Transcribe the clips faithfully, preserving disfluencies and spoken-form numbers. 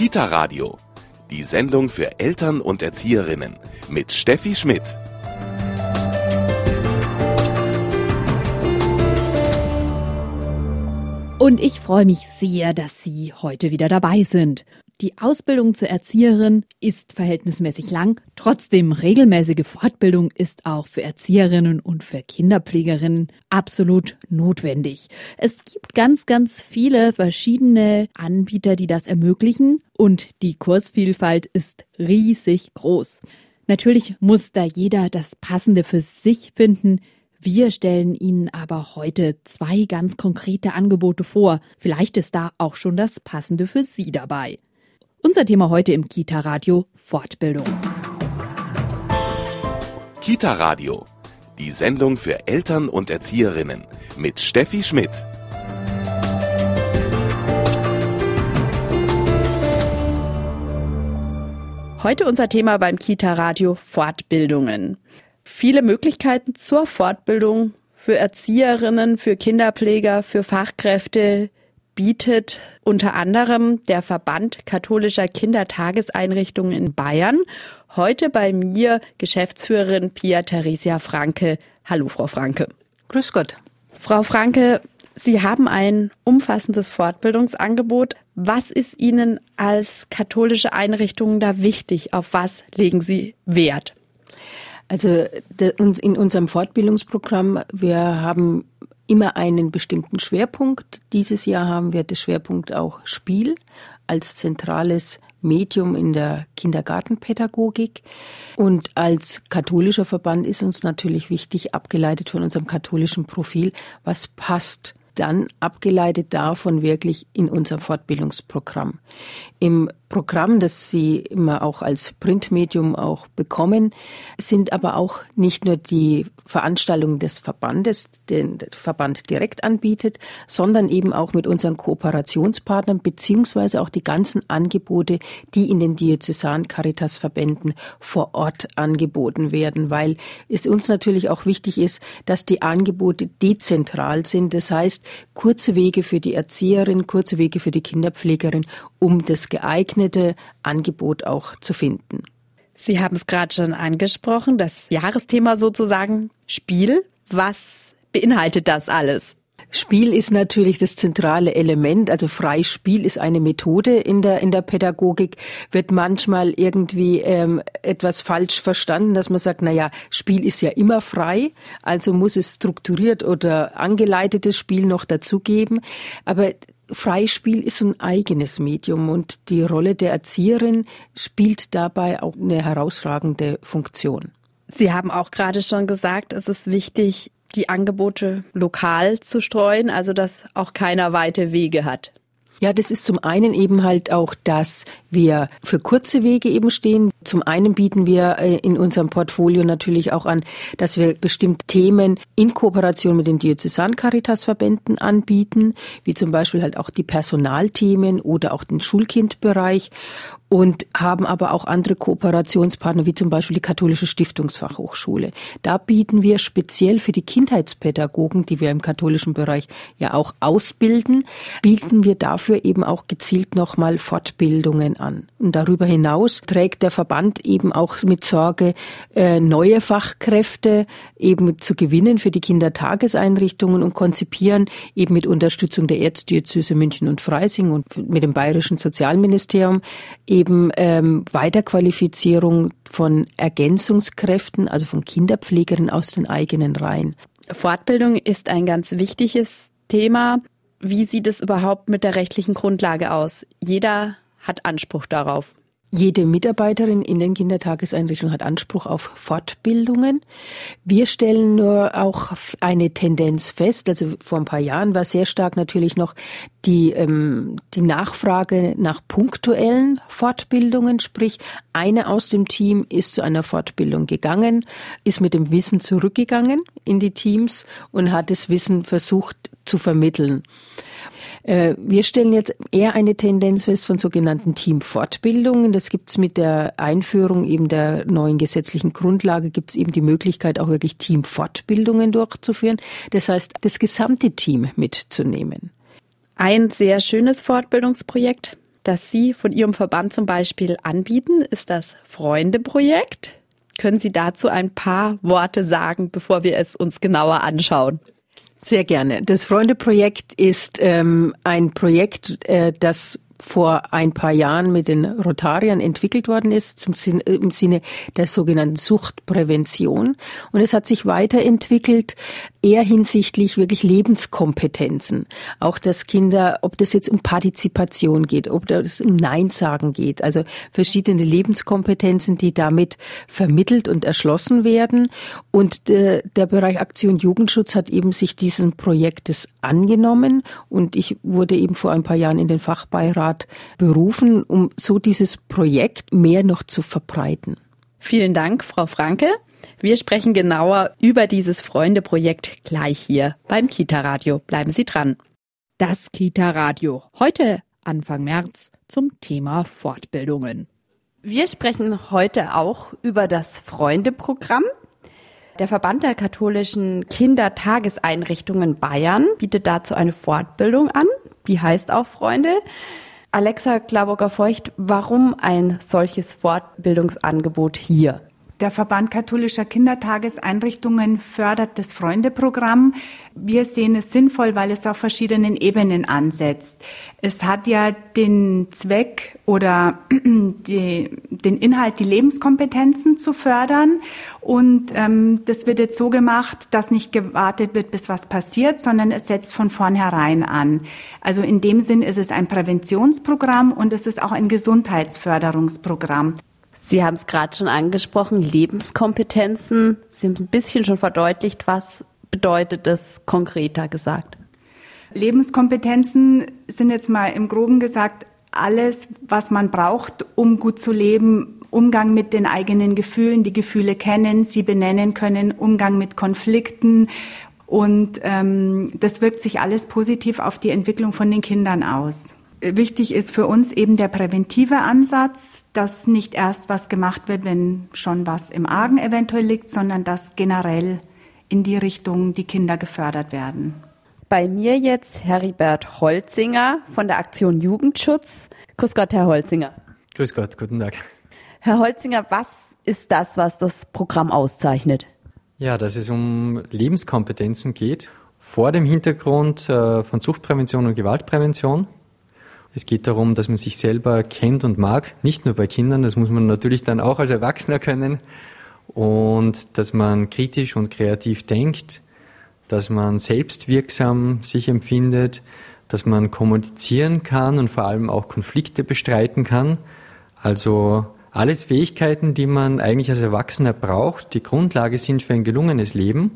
Kita-Radio, die Sendung für Eltern und Erzieherinnen mit Steffi Schmidt. Und ich freue mich sehr, dass Sie heute wieder dabei sind. Die Ausbildung zur Erzieherin ist verhältnismäßig lang. Trotzdem regelmäßige Fortbildung ist auch für Erzieherinnen und für Kinderpflegerinnen absolut notwendig. Es gibt ganz, ganz viele verschiedene Anbieter, die das ermöglichen. Und die Kursvielfalt ist riesig groß. Natürlich muss da jeder das Passende für sich finden. Wir stellen Ihnen aber heute zwei ganz konkrete Angebote vor. Vielleicht ist da auch schon das Passende für Sie dabei. Unser Thema heute im Kita-Radio: Fortbildung. Kita-Radio, die Sendung für Eltern und Erzieherinnen mit Steffi Schmidt. Heute unser Thema beim Kita-Radio: Fortbildungen. Viele Möglichkeiten zur Fortbildung für Erzieherinnen, für Kinderpfleger, für Fachkräfte bietet unter anderem der Verband katholischer Kindertageseinrichtungen in Bayern. Heute bei mir Geschäftsführerin Pia Theresia Franke. Hallo, Frau Franke. Grüß Gott. Frau Franke, Sie haben ein umfassendes Fortbildungsangebot. Was ist Ihnen als katholische Einrichtung da wichtig? Auf was legen Sie Wert? Also in unserem Fortbildungsprogramm, wir haben immer einen bestimmten Schwerpunkt. Dieses Jahr haben wir das Schwerpunkt auch Spiel als zentrales Medium in der Kindergartenpädagogik. Und als katholischer Verband ist uns natürlich wichtig, abgeleitet von unserem katholischen Profil, was passt dann abgeleitet davon wirklich in unserem Fortbildungsprogramm. Im Programm, das Sie immer auch als Printmedium auch bekommen, sind aber auch nicht nur die Veranstaltungen des Verbandes, den der Verband direkt anbietet, sondern eben auch mit unseren Kooperationspartnern beziehungsweise auch die ganzen Angebote, die in den diözesanen Caritas-Verbänden vor Ort angeboten werden, weil es uns natürlich auch wichtig ist, dass die Angebote dezentral sind. Das heißt, kurze Wege für die Erzieherin, kurze Wege für die Kinderpflegerin, um das geeignete Angebot auch zu finden. Sie haben es gerade schon angesprochen, das Jahresthema sozusagen Spiel. Was beinhaltet das alles? Spiel ist natürlich das zentrale Element, also Freispiel ist eine Methode in der in der Pädagogik, wird manchmal irgendwie ähm, etwas falsch verstanden, dass man sagt, na ja, Spiel ist ja immer frei, also muss es strukturiert oder angeleitetes Spiel noch dazugeben, aber Freispiel ist ein eigenes Medium und die Rolle der Erzieherin spielt dabei auch eine herausragende Funktion. Sie haben auch gerade schon gesagt, es ist wichtig, die Angebote lokal zu streuen, also dass auch keiner weite Wege hat. Ja, das ist zum einen eben halt auch, dass wir für kurze Wege eben stehen. Zum einen bieten wir in unserem Portfolio natürlich auch an, dass wir bestimmte Themen in Kooperation mit den diözesanen Caritas-Verbänden anbieten, wie zum Beispiel halt auch die Personalthemen oder auch den Schulkindbereich. Und haben aber auch andere Kooperationspartner, wie zum Beispiel die Katholische Stiftungsfachhochschule. Da bieten wir speziell für die Kindheitspädagogen, die wir im katholischen Bereich ja auch ausbilden, bieten wir dafür eben auch gezielt nochmal Fortbildungen an. Und darüber hinaus trägt der Verband eben auch mit Sorge, neue Fachkräfte eben zu gewinnen für die Kindertageseinrichtungen und konzipieren eben mit Unterstützung der Erzdiözese München und Freising und mit dem Bayerischen Sozialministerium eben ähm, Weiterqualifizierung von Ergänzungskräften, also von Kinderpflegerinnen aus den eigenen Reihen. Fortbildung ist ein ganz wichtiges Thema. Wie sieht es überhaupt mit der rechtlichen Grundlage aus? Jeder hat Anspruch darauf. Jede Mitarbeiterin in den Kindertageseinrichtungen hat Anspruch auf Fortbildungen. Wir stellen nur auch eine Tendenz fest. Also vor ein paar Jahren war sehr stark natürlich noch die, ähm, die Nachfrage nach punktuellen Fortbildungen. Sprich, eine aus dem Team ist zu einer Fortbildung gegangen, ist mit dem Wissen zurückgegangen in die Teams und hat das Wissen versucht zu vermitteln. Wir stellen jetzt eher eine Tendenz fest von sogenannten Teamfortbildungen. Das gibt's mit der Einführung eben der neuen gesetzlichen Grundlage, gibt's eben die Möglichkeit, auch wirklich Teamfortbildungen durchzuführen. Das heißt, das gesamte Team mitzunehmen. Ein sehr schönes Fortbildungsprojekt, das Sie von Ihrem Verband zum Beispiel anbieten, ist das Freunde-Projekt. Können Sie dazu ein paar Worte sagen, bevor wir es uns genauer anschauen? Sehr gerne. Das Freunde-Projekt ist ähm, ein Projekt, äh, das vor ein paar Jahren mit den Rotariern entwickelt worden ist, zum Sinne, im Sinne der sogenannten Suchtprävention. Und es hat sich weiterentwickelt, eher hinsichtlich wirklich Lebenskompetenzen. Auch dass Kinder, ob das jetzt um Partizipation geht, ob das um Nein sagen geht, also verschiedene Lebenskompetenzen, die damit vermittelt und erschlossen werden. Und der, der Bereich Aktion Jugendschutz hat eben sich diesem Projektes angenommen und ich wurde eben vor ein paar Jahren in den Fachbeirat berufen, um so dieses Projekt mehr noch zu verbreiten. Vielen Dank, Frau Franke. Wir sprechen genauer über dieses Freunde-Projekt gleich hier beim Kita-Radio. Bleiben Sie dran. Das Kita-Radio. Heute, Anfang März, zum Thema Fortbildungen. Wir sprechen heute auch über das Freunde-Programm. Der Verband der katholischen Kindertageseinrichtungen Bayern bietet dazu eine Fortbildung an. Die heißt auch Freunde. Alexa Glaburger-Feucht, warum ein solches Fortbildungsangebot hier? Der Verband katholischer Kindertageseinrichtungen fördert das Freunde-Programm. Wir sehen es sinnvoll, weil es auf verschiedenen Ebenen ansetzt. Es hat ja den Zweck oder die, den Inhalt, die Lebenskompetenzen zu fördern. Und ähm, das wird jetzt so gemacht, dass nicht gewartet wird, bis was passiert, sondern es setzt von vornherein an. Also in dem Sinn ist es ein Präventionsprogramm und es ist auch ein Gesundheitsförderungsprogramm. Sie haben es gerade schon angesprochen, Lebenskompetenzen. Sie haben ein bisschen schon verdeutlicht, was bedeutet das konkreter gesagt? Lebenskompetenzen sind jetzt mal im Groben gesagt alles, was man braucht, um gut zu leben. Umgang mit den eigenen Gefühlen, die Gefühle kennen, sie benennen können, Umgang mit Konflikten. Und ähm, das wirkt sich alles positiv auf die Entwicklung von den Kindern aus. Wichtig ist für uns eben der präventive Ansatz, dass nicht erst was gemacht wird, wenn schon was im Argen eventuell liegt, sondern dass generell in die Richtung die Kinder gefördert werden. Bei mir jetzt Heribert Holzinger von der Aktion Jugendschutz. Grüß Gott, Herr Holzinger. Grüß Gott, guten Tag. Herr Holzinger, was ist das, was das Programm auszeichnet? Ja, dass es um Lebenskompetenzen geht, vor dem Hintergrund äh, von Suchtprävention und Gewaltprävention. Es geht darum, dass man sich selber kennt und mag, nicht nur bei Kindern, das muss man natürlich dann auch als Erwachsener können, und dass man kritisch und kreativ denkt, dass man selbstwirksam sich empfindet, dass man kommunizieren kann und vor allem auch Konflikte bestreiten kann. Also alles Fähigkeiten, die man eigentlich als Erwachsener braucht, die Grundlage sind für ein gelungenes Leben,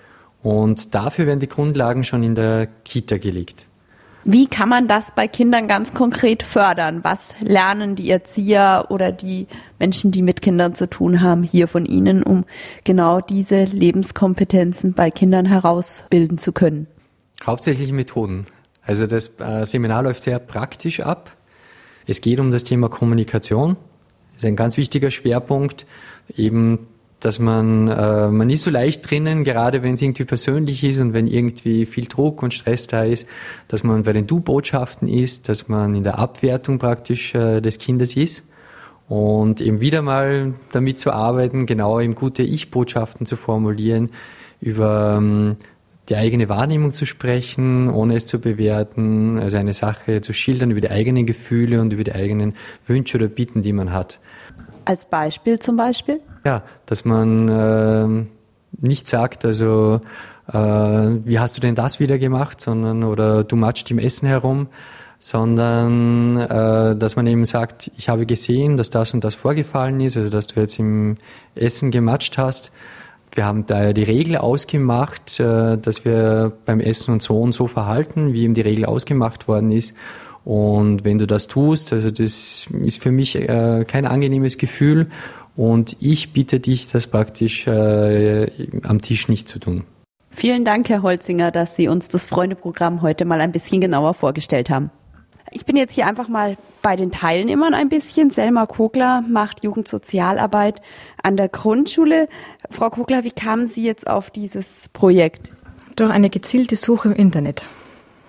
und dafür werden die Grundlagen schon in der Kita gelegt. Wie kann man das bei Kindern ganz konkret fördern? Was lernen die Erzieher oder die Menschen, die mit Kindern zu tun haben, hier von Ihnen, um genau diese Lebenskompetenzen bei Kindern herausbilden zu können? Hauptsächlich Methoden. Also das äh, Seminar läuft sehr praktisch ab. Es geht um das Thema Kommunikation. Das ist ein ganz wichtiger Schwerpunkt, eben dass man, äh, man ist so leicht drinnen, gerade wenn es irgendwie persönlich ist und wenn irgendwie viel Druck und Stress da ist, dass man bei den Du-Botschaften ist, dass man in der Abwertung praktisch äh, des Kindes ist und eben wieder mal damit zu arbeiten, genau eben gute Ich-Botschaften zu formulieren, über ähm, die eigene Wahrnehmung zu sprechen, ohne es zu bewerten, also eine Sache zu schildern über die eigenen Gefühle und über die eigenen Wünsche oder Bitten, die man hat. Als Beispiel zum Beispiel? Ja, dass man äh, nicht sagt, also äh, wie hast du denn das wieder gemacht, sondern oder du matscht im Essen herum, sondern äh, dass man eben sagt, ich habe gesehen, dass das und das vorgefallen ist, also dass du jetzt im Essen gematscht hast. Wir haben da die Regel ausgemacht, äh, dass wir beim Essen und so und so verhalten, wie eben die Regel ausgemacht worden ist. Und wenn du das tust, also das ist für mich äh, kein angenehmes Gefühl. Und ich bitte dich, das praktisch äh, am Tisch nicht zu tun. Vielen Dank, Herr Holzinger, dass Sie uns das Freunde-Programm heute mal ein bisschen genauer vorgestellt haben. Ich bin jetzt hier einfach mal bei den Teilnehmern ein bisschen. Selma Kogler macht Jugendsozialarbeit an der Grundschule. Frau Kogler, wie kamen Sie jetzt auf dieses Projekt? Durch eine gezielte Suche im Internet.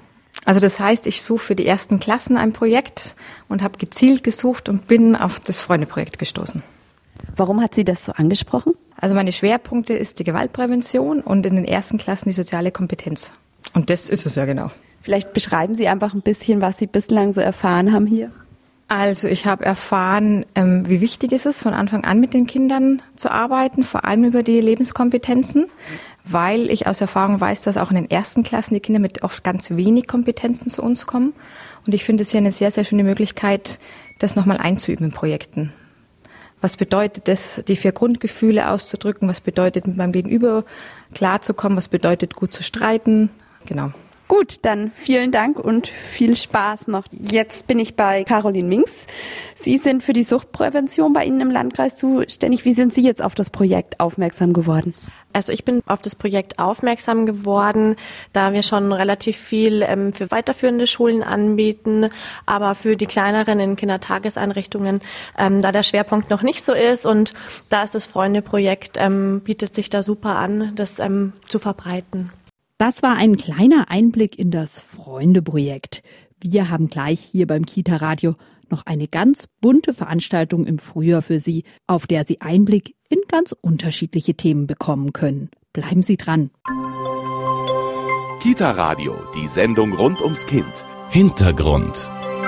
Also das heißt, ich suche für die ersten Klassen ein Projekt und habe gezielt gesucht und bin auf das Freunde-Projekt gestoßen. Warum hat Sie das so angesprochen? Also meine Schwerpunkte ist die Gewaltprävention und in den ersten Klassen die soziale Kompetenz. Und das ist es ja genau. Vielleicht beschreiben Sie einfach ein bisschen, was Sie bislang so erfahren haben hier. Also ich habe erfahren, ähm, wie wichtig es ist, von Anfang an mit den Kindern zu arbeiten, vor allem über die Lebenskompetenzen, weil ich aus Erfahrung weiß, dass auch in den ersten Klassen die Kinder mit oft ganz wenig Kompetenzen zu uns kommen. Und ich finde es hier eine sehr, sehr schöne Möglichkeit, das nochmal einzuüben in Projekten. Was bedeutet es, die vier Grundgefühle auszudrücken? Was bedeutet, mit meinem Gegenüber klarzukommen? Was bedeutet, gut zu streiten? Genau. Gut, dann vielen Dank und viel Spaß noch. Jetzt bin ich bei Caroline Minks. Sie sind für die Suchtprävention bei Ihnen im Landkreis zuständig. Wie sind Sie jetzt auf das Projekt aufmerksam geworden? Also ich bin auf das Projekt aufmerksam geworden, da wir schon relativ viel ähm, für weiterführende Schulen anbieten, aber für die kleineren in Kindertageseinrichtungen, ähm, da der Schwerpunkt noch nicht so ist, und da ist das Freunde-Projekt, ähm, bietet sich da super an, das ähm, zu verbreiten. Das war ein kleiner Einblick in das Freunde-Projekt. Wir haben gleich hier beim Kita-Radio noch eine ganz bunte Veranstaltung im Frühjahr für Sie, auf der Sie Einblick in ganz unterschiedliche Themen bekommen können. Bleiben Sie dran. Kita-Radio, die Sendung rund ums Kind. Hintergrund.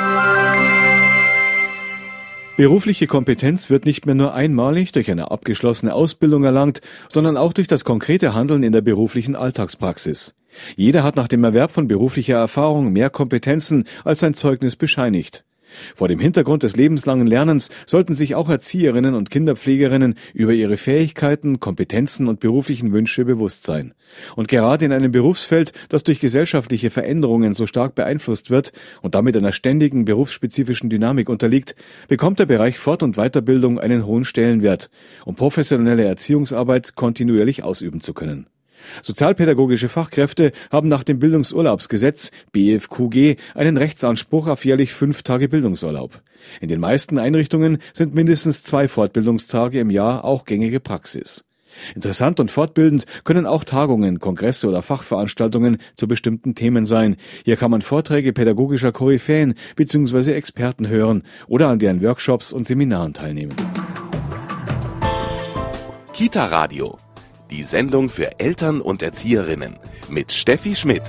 Berufliche Kompetenz wird nicht mehr nur einmalig durch eine abgeschlossene Ausbildung erlangt, sondern auch durch das konkrete Handeln in der beruflichen Alltagspraxis. Jeder hat nach dem Erwerb von beruflicher Erfahrung mehr Kompetenzen, als sein Zeugnis bescheinigt. Vor dem Hintergrund des lebenslangen Lernens sollten sich auch Erzieherinnen und Kinderpflegerinnen über ihre Fähigkeiten, Kompetenzen und beruflichen Wünsche bewusst sein. Und gerade in einem Berufsfeld, das durch gesellschaftliche Veränderungen so stark beeinflusst wird und damit einer ständigen berufsspezifischen Dynamik unterliegt, bekommt der Bereich Fort- und Weiterbildung einen hohen Stellenwert, um professionelle Erziehungsarbeit kontinuierlich ausüben zu können. Sozialpädagogische Fachkräfte haben nach dem Bildungsurlaubsgesetz B F Q G einen Rechtsanspruch auf jährlich fünf Tage Bildungsurlaub. In den meisten Einrichtungen sind mindestens zwei Fortbildungstage im Jahr auch gängige Praxis. Interessant und fortbildend können auch Tagungen, Kongresse oder Fachveranstaltungen zu bestimmten Themen sein. Hier kann man Vorträge pädagogischer Koryphäen bzw. Experten hören oder an deren Workshops und Seminaren teilnehmen. Kita-Radio, die Sendung für Eltern und Erzieherinnen mit Steffi Schmidt.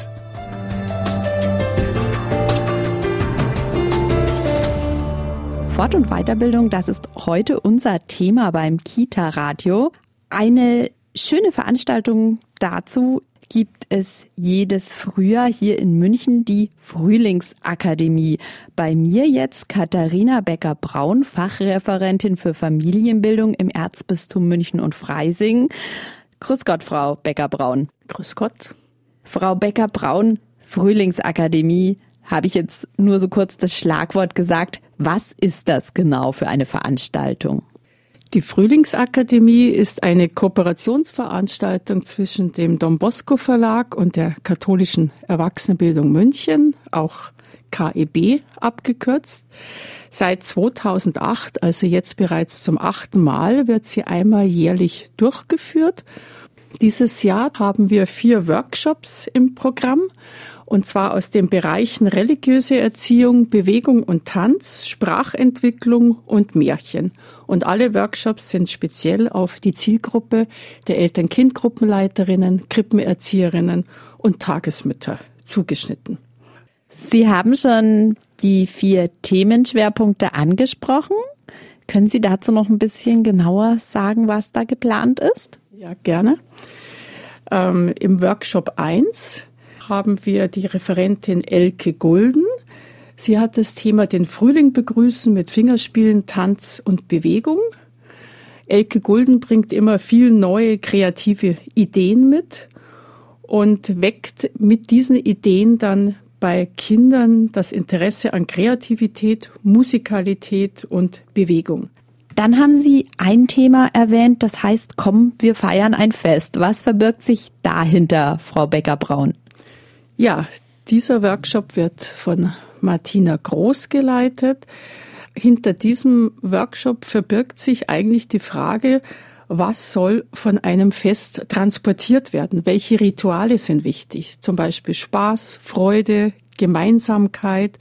Fort- und Weiterbildung, das ist heute unser Thema beim Kita-Radio. Eine schöne Veranstaltung dazu gibt es jedes Frühjahr hier in München, die Frühlingsakademie. Bei mir jetzt Katharina Becker-Braun, Fachreferentin für Familienbildung im Erzbistum München und Freising. Grüß Gott, Frau Becker-Braun. Grüß Gott. Frau Becker-Braun, Frühlingsakademie, habe ich jetzt nur so kurz das Schlagwort gesagt. Was ist das genau für eine Veranstaltung? Die Frühlingsakademie ist eine Kooperationsveranstaltung zwischen dem Don Bosco Verlag und der Katholischen Erwachsenenbildung München, auch K E B abgekürzt. Seit zweitausendacht, also jetzt bereits zum achten Mal, wird sie einmal jährlich durchgeführt. Dieses Jahr haben wir vier Workshops im Programm, und zwar aus den Bereichen religiöse Erziehung, Bewegung und Tanz, Sprachentwicklung und Märchen. Und alle Workshops sind speziell auf die Zielgruppe der Eltern-Kind-Gruppenleiterinnen, Krippenerzieherinnen und Tagesmütter zugeschnitten. Sie haben schon die vier Themenschwerpunkte angesprochen. Können Sie dazu noch ein bisschen genauer sagen, was da geplant ist? Ja, gerne. Ähm, im Workshop eins haben wir die Referentin Elke Gulden. Sie hat das Thema den Frühling begrüßen mit Fingerspielen, Tanz und Bewegung. Elke Gulden bringt immer viel neue kreative Ideen mit und weckt mit diesen Ideen dann bei Kindern das Interesse an Kreativität, Musikalität und Bewegung. Dann haben Sie ein Thema erwähnt, das heißt, komm, wir feiern ein Fest. Was verbirgt sich dahinter, Frau Becker-Braun? Ja, dieser Workshop wird von Martina Groß geleitet. Hinter diesem Workshop verbirgt sich eigentlich die Frage, was soll von einem Fest transportiert werden? Welche Rituale sind wichtig? Zum Beispiel Spaß, Freude, Gemeinsamkeit.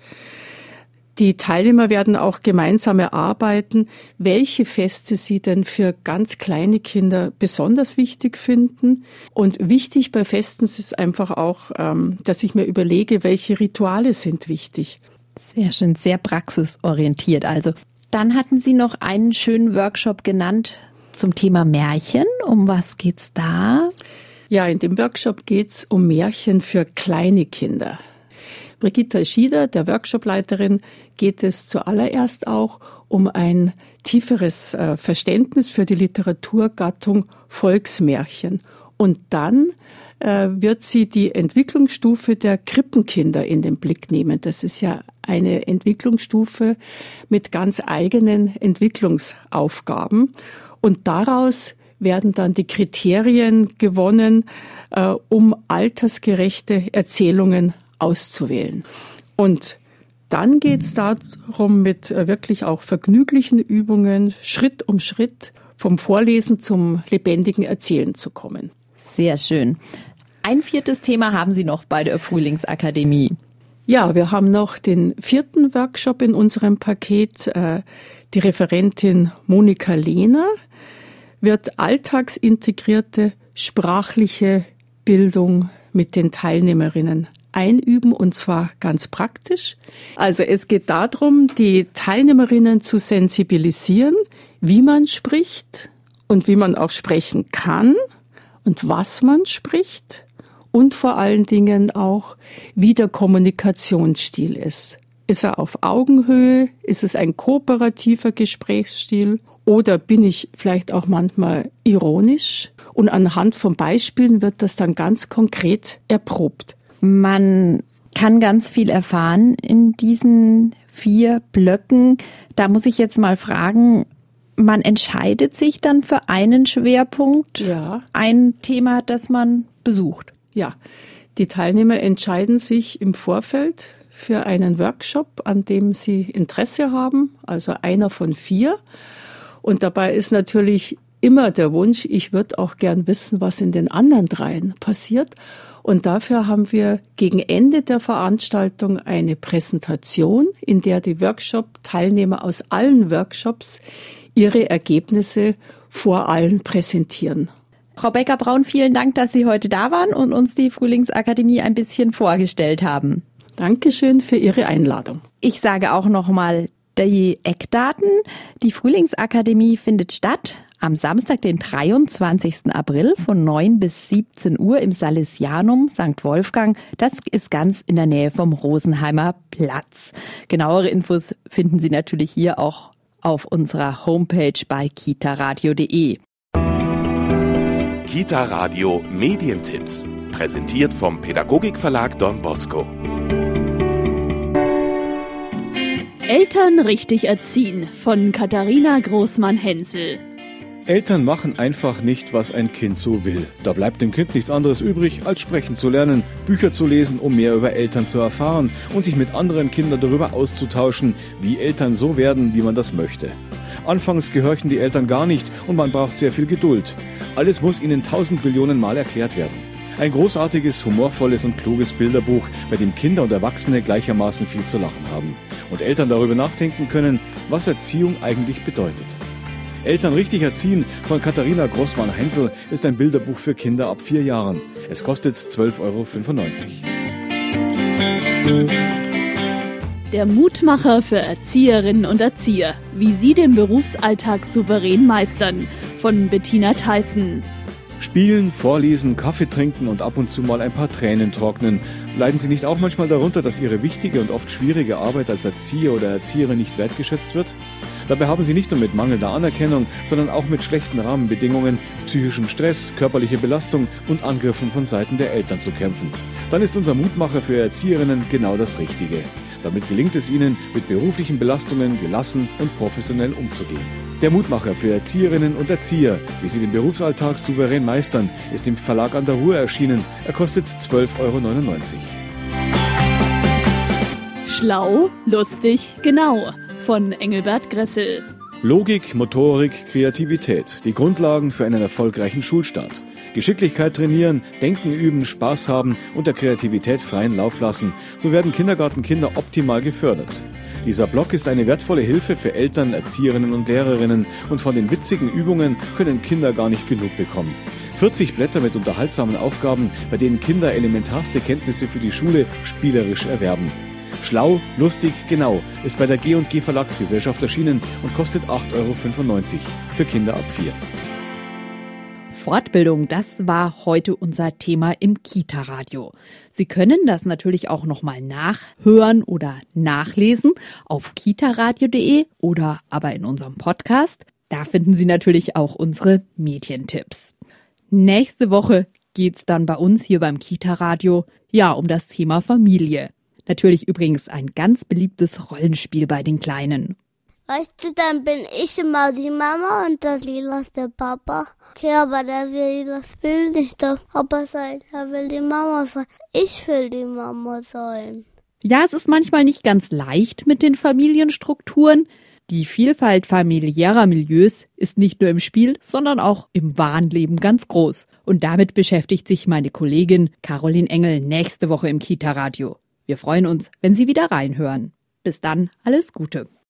Die Teilnehmer werden auch gemeinsam erarbeiten, welche Feste sie denn für ganz kleine Kinder besonders wichtig finden. Und wichtig bei Festen ist einfach auch, dass ich mir überlege, welche Rituale sind wichtig. Sehr schön, sehr praxisorientiert also. Dann hatten Sie noch einen schönen Workshop genannt zum Thema Märchen. Um was geht's da? Ja, in dem Workshop geht's um Märchen für kleine Kinder. Brigitta Schieder, der Workshopleiterin, geht es zuallererst auch um ein tieferes äh, Verständnis für die Literaturgattung Volksmärchen. Und dann äh, wird sie die Entwicklungsstufe der Krippenkinder in den Blick nehmen. Das ist ja eine Entwicklungsstufe mit ganz eigenen Entwicklungsaufgaben. Und daraus werden dann die Kriterien gewonnen, äh, um altersgerechte Erzählungen auszuwählen. Und dann geht es darum, mit wirklich auch vergnüglichen Übungen Schritt um Schritt vom Vorlesen zum lebendigen Erzählen zu kommen. Sehr schön. Ein viertes Thema haben Sie noch bei der Frühlingsakademie. Ja, wir haben noch den vierten Workshop in unserem Paket. Die Referentin Monika Lehner wird alltagsintegrierte sprachliche Bildung mit den Teilnehmerinnen einüben, und zwar ganz praktisch. Also es geht darum, die Teilnehmerinnen zu sensibilisieren, wie man spricht und wie man auch sprechen kann und was man spricht und vor allen Dingen auch, wie der Kommunikationsstil ist. Ist er auf Augenhöhe? Ist es ein kooperativer Gesprächsstil? Oder bin ich vielleicht auch manchmal ironisch? Und anhand von Beispielen wird das dann ganz konkret erprobt. Man kann ganz viel erfahren in diesen vier Blöcken. Da muss ich jetzt mal fragen, man entscheidet sich dann für einen Schwerpunkt, ja. ein Thema, das man besucht. Ja, die Teilnehmer entscheiden sich im Vorfeld für einen Workshop, an dem sie Interesse haben, also einer von vier. Und dabei ist natürlich immer der Wunsch, ich würde auch gern wissen, was in den anderen dreien passiert. Und dafür haben wir gegen Ende der Veranstaltung eine Präsentation, in der die Workshop-Teilnehmer aus allen Workshops ihre Ergebnisse vor allen präsentieren. Frau Becker-Braun, vielen Dank, dass Sie heute da waren und uns die Frühlingsakademie ein bisschen vorgestellt haben. Dankeschön für Ihre Einladung. Ich sage auch noch mal die Eckdaten. Die Frühlingsakademie findet statt am Samstag, den dreiundzwanzigsten April von neun bis siebzehn Uhr im Salesianum Sankt Wolfgang. Das ist ganz in der Nähe vom Rosenheimer Platz. Genauere Infos finden Sie natürlich hier auch auf unserer Homepage bei kitaradio punkt de. Kita Radio Medientipps, präsentiert vom Pädagogikverlag Don Bosco. Eltern richtig erziehen von Katharina Großmann-Hensel. Eltern machen einfach nicht, was ein Kind so will. Da bleibt dem Kind nichts anderes übrig, als sprechen zu lernen, Bücher zu lesen, um mehr über Eltern zu erfahren und sich mit anderen Kindern darüber auszutauschen, wie Eltern so werden, wie man das möchte. Anfangs gehorchen die Eltern gar nicht und man braucht sehr viel Geduld. Alles muss ihnen tausend Billionen Mal erklärt werden. Ein großartiges, humorvolles und kluges Bilderbuch, bei dem Kinder und Erwachsene gleichermaßen viel zu lachen haben und Eltern darüber nachdenken können, was Erziehung eigentlich bedeutet. Eltern richtig erziehen von Katharina Großmann-Hensel ist ein Bilderbuch für Kinder ab vier Jahren. Es kostet zwölf Euro fünfundneunzig. Der Mutmacher für Erzieherinnen und Erzieher, wie sie den Berufsalltag souverän meistern, von Bettina Theissen. Spielen, vorlesen, Kaffee trinken und ab und zu mal ein paar Tränen trocknen. Leiden Sie nicht auch manchmal darunter, dass Ihre wichtige und oft schwierige Arbeit als Erzieher oder Erzieherin nicht wertgeschätzt wird? Dabei haben Sie nicht nur mit mangelnder Anerkennung, sondern auch mit schlechten Rahmenbedingungen, psychischem Stress, körperlicher Belastung und Angriffen von Seiten der Eltern zu kämpfen. Dann ist unser Mutmacher für Erzieherinnen genau das Richtige. Damit gelingt es Ihnen, mit beruflichen Belastungen gelassen und professionell umzugehen. Der Mutmacher für Erzieherinnen und Erzieher, wie sie den Berufsalltag souverän meistern, ist im Verlag An der Ruhr erschienen. Er kostet zwölf Euro neunundneunzig. Schlau, lustig, genau, von Engelbert Gressel. Logik, Motorik, Kreativität, die Grundlagen für einen erfolgreichen Schulstart. Geschicklichkeit trainieren, Denken üben, Spaß haben und der Kreativität freien Lauf lassen. So werden Kindergartenkinder optimal gefördert. Dieser Blog ist eine wertvolle Hilfe für Eltern, Erzieherinnen und Lehrerinnen und von den witzigen Übungen können Kinder gar nicht genug bekommen. vierzig Blätter mit unterhaltsamen Aufgaben, bei denen Kinder elementarste Kenntnisse für die Schule spielerisch erwerben. Schlau, lustig, genau ist bei der G und G Verlagsgesellschaft erschienen und kostet acht Euro fünfundneunzig für Kinder ab vier. Fortbildung, das war heute unser Thema im Kita-Radio. Sie können das natürlich auch nochmal nachhören oder nachlesen auf kitaradio punkt de oder aber in unserem Podcast. Da finden Sie natürlich auch unsere Medientipps. Nächste Woche geht's dann bei uns hier beim Kita-Radio ja um das Thema Familie. Natürlich übrigens ein ganz beliebtes Rollenspiel bei den Kleinen. Weißt du, dann bin ich immer die Mama und der Lila ist der Papa. Okay, aber der Lila will nicht der Papa sein, er will die Mama sein. Ich will die Mama sein. Ja, es ist manchmal nicht ganz leicht mit den Familienstrukturen. Die Vielfalt familiärer Milieus ist nicht nur im Spiel, sondern auch im wahren Leben ganz groß. Und damit beschäftigt sich meine Kollegin Caroline Engel nächste Woche im Kita-Radio. Wir freuen uns, wenn Sie wieder reinhören. Bis dann, alles Gute.